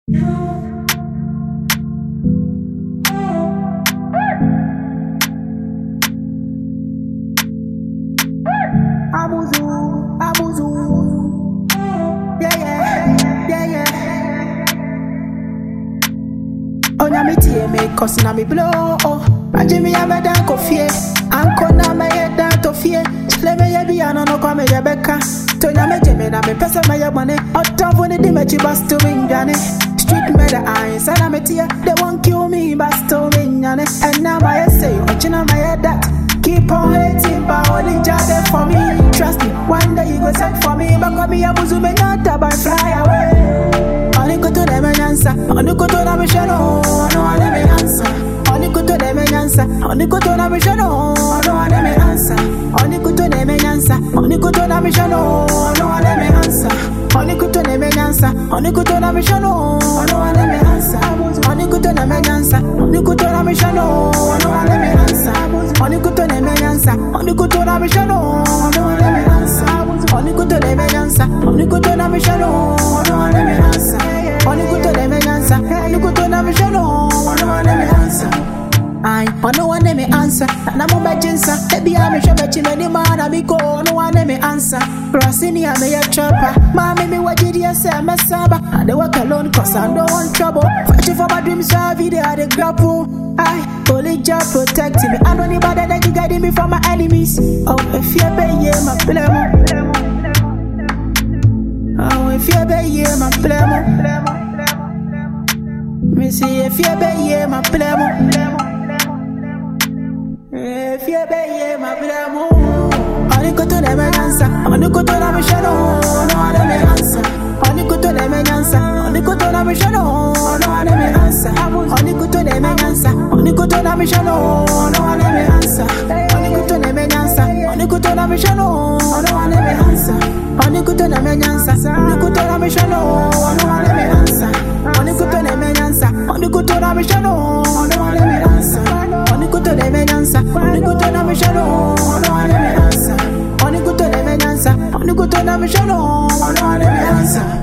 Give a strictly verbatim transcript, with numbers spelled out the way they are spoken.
Abuzu, Abuzu, yeah, yeah, yeah, yeah. Onya mi tie me cause na mi blow. Aje mi ya me dan kofie, anko na me ye dan tofie. Chile me ye bi ano no kwa me ye beka. Tonya me je me na me pesa me ye money. Otamfo ni di me chi basto me njane. Street me the eyes and me tie. They won't kill me basto me njane. And now my say, ochina my head that. Keep on hating, but only jade for me. Trust me, one day you go set for me. But come here, Abuzu me not about fly away. Only go to them and answer. Only go to them and shadow. No one let me answer. Only go to them and answer. Only go to them and shadow. No one let me answer. Only go to them and answer. Only go to them and shadow. No one let me answer. Only go to them and answer. Only go to them and shadow. No one let me answer. Only go to them and answer. Only go to them and shadow. No one let me answer. Only go to them and answer. Only go to them and shadow. No one let me answer. Only go to them and answer. Only go to them and shadow. No one let me answer. Only go to them and answer. Only go to them and shadow. No one let me answer. I no one let me answer. And I'm a jinsa. Baby, I'm a shabby chimney man. I'm a go. No one let me answer. Rossini, I'm a chopper. Mammy, me what did you say? I'm a saba. And they work alone cause I don't want trouble. Fighting for my dreams, so they are the grapple. I only just protecting me. I don't need bother that you guiding me from my enemies. Oh, if you're yeah, my blemo. Oh, if you're yeah, my blemo. Me see if you're yeah, my blemo. If you're yeah, my blemo. Only go to them and answer. Only go to them and shadow. No one let me answer. Only go to them and answer. Only go to them and shadow. No one let me answer. Only go to them and answer. Only go to them and shadow. No one let me answer. Only go to them and answer. Only go to them and shadow. No one let me answer. Only go to them and answer. Only go to them and shadow. No one let me answer. Only go to them and answer. Only go to them and shadow. No one let me answer. Only go to them and answer. Only go to them and shadow. No one let me answer. Only go to them and answer. Only go to them and shadow. No one let me answer.